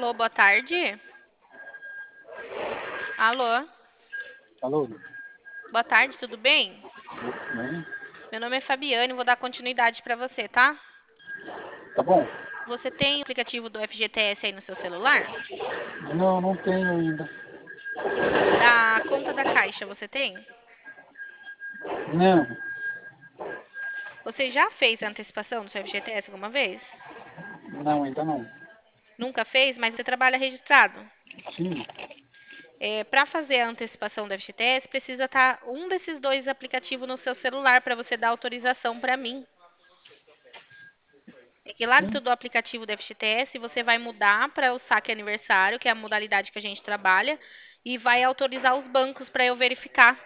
Alô, boa tarde. Alô, Alô? boa tarde, tudo bem? Bem? Meu nome é Fabiane, vou dar continuidade para você, tá? Tá bom? Você tem o aplicativo do FGTS aí no seu celular? Não, não tenho ainda. Da conta da Caixa, você tem? Não, Você já fez a antecipação do seu FGTS alguma vez? não, ainda não. Nunca fez, mas você trabalha registrado. Sim, Para fazer a antecipação do FGTS, precisa estar um desses dois aplicativos no seu celular para você dar autorização para mim. É que lá sim, dentro do aplicativo do FGTS, você vai mudar para o saque aniversário, que é a modalidade que a gente trabalha, e vai autorizar os bancos para eu verificar,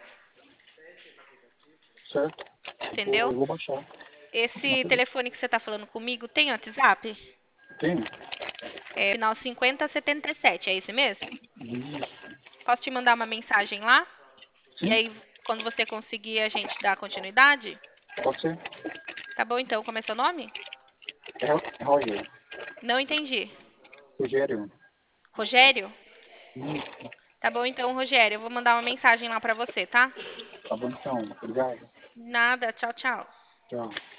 certo. Eu entendeu? vou baixar. Esse telefone que você está falando comigo tem WhatsApp? Tenho? É final 5077, é esse mesmo? Isso. Posso te mandar uma mensagem lá? E Sim, aí, quando você conseguir, a gente dá continuidade? pode ser. Tá bom, então. Como é seu nome? É Roger. Não entendi. Rogério. Rogério? Isso. Tá bom, então, Rogério. Eu vou mandar uma mensagem lá pra você, tá? Tá bom então. Obrigado. Nada. Tchau, tchau. Tchau.